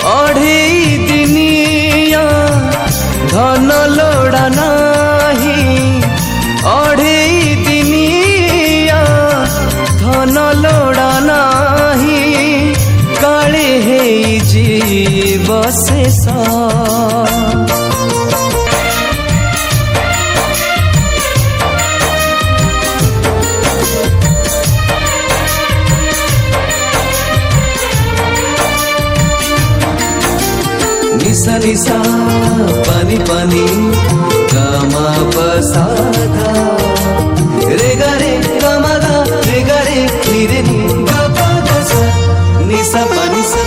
अढ़ेई दिनिया धन लोड़ा नाही, अढ़ेई दिनिया धन लोड़ा नाही, काले हे जीव शेष निसा निसा पानी पानी गामा पसाधा रे गा रे गामा गा रे गा रे नी रे नी गा पा गा सा निसा पानी सा।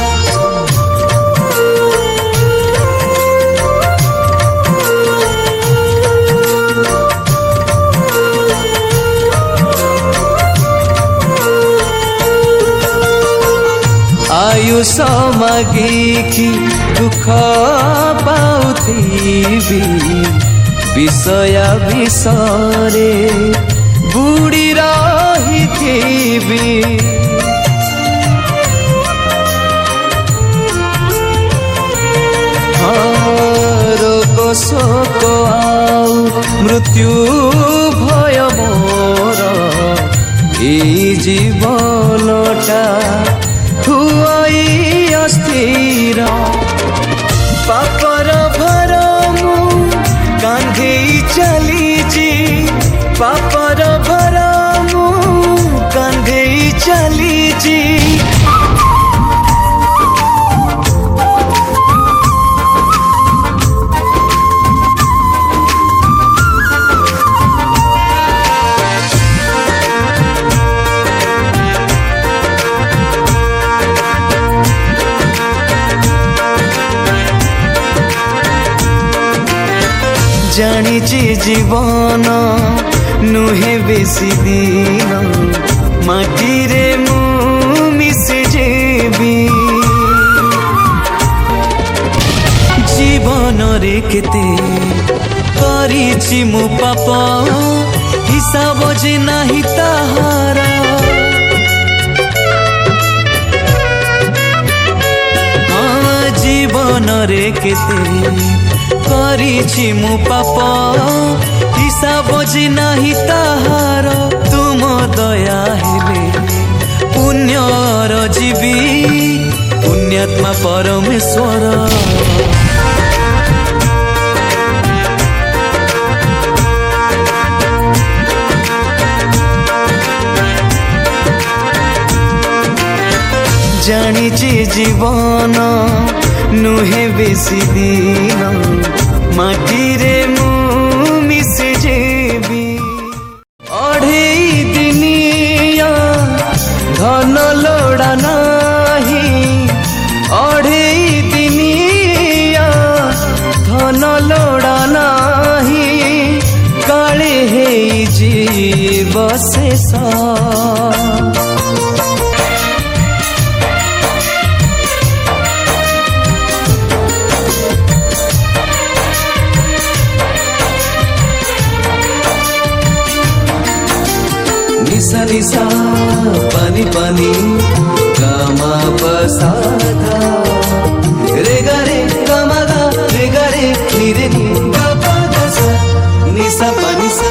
आयुष मागिकी दुख पाउथिबी, विषय विषरे बुड़ी रहिथिबी। रोग शोक आउ मृत्यु भय मोर ए जीवनटा हुआई अस्थिर। पापर भर मु कांधेई चलीची, पापर भर मु कांधेई चलीची। जानिची जीवन नुहे बेसी दिन, माटी रे मु मिसे जेबी। जीवन रे केते करिछि मु पाप, हिसाब जे नाही ताहारा। जीवन रे केते करिछि मु पाप, हिसाब जे नाही ताहार। तुम दया हेले पुण्यर जीवी, पुण्यात्मा परमेश्वर। जानिछि जीवन नुहे बेसी दिन, माटी रे मु मिसे जेबी। अढ़ेई दिनिया धन लोड़ा नाही, अढ़ेई दिनिया धन लोड़ा नाही, काले हे जीव शेष। निसा निसा पानी पानी गामा पसाधा रे गा रे गामा गा रे गा रे नी रे नी गा पा गा सा निसा पानी सा।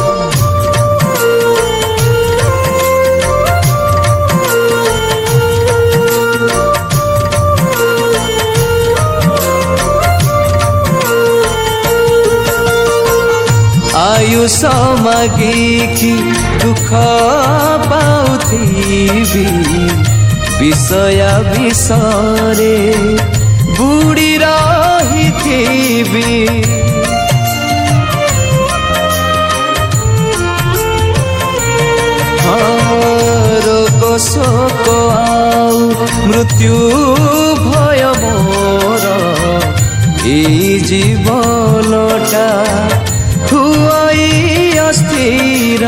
आयुष मागिकी दुख पाउथिबी, विषय विषरे बुड़ी रहिथिबी। रोग शोक आउ मृत्यु भय मोर ए जीवनटा हुआई अस्थिर।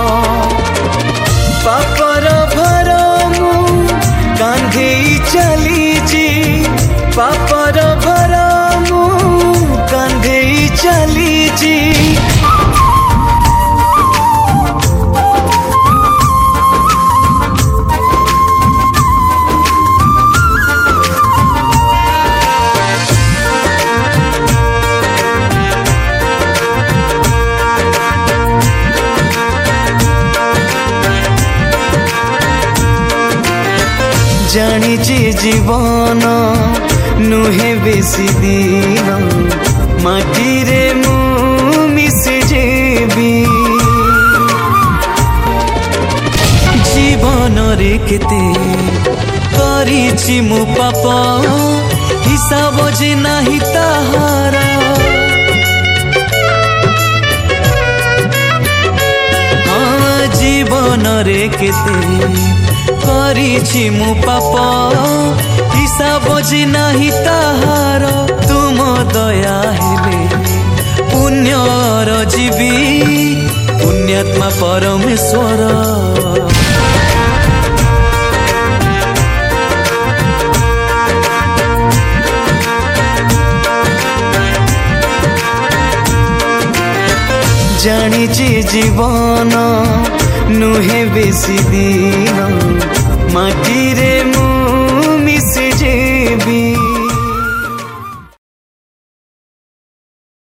पापर भर मु कांधेई चलीची, पापर भर मु कांधेई चलीची। जानिछि जीवन नुहे बेसी दिन माटी रे मु मिशि जेबी जीवन रे केते करिछि मु पाप हिसाब जे नाही ताहारा जीवन रे केते करिछि मु पाप हिसाब जे नाही ताहार तुम दया हेले पुण्यर जीवी पुण्यात्मा परमेश्वर जानिछि जीवन नुहे बेसी दिन माटी रे मु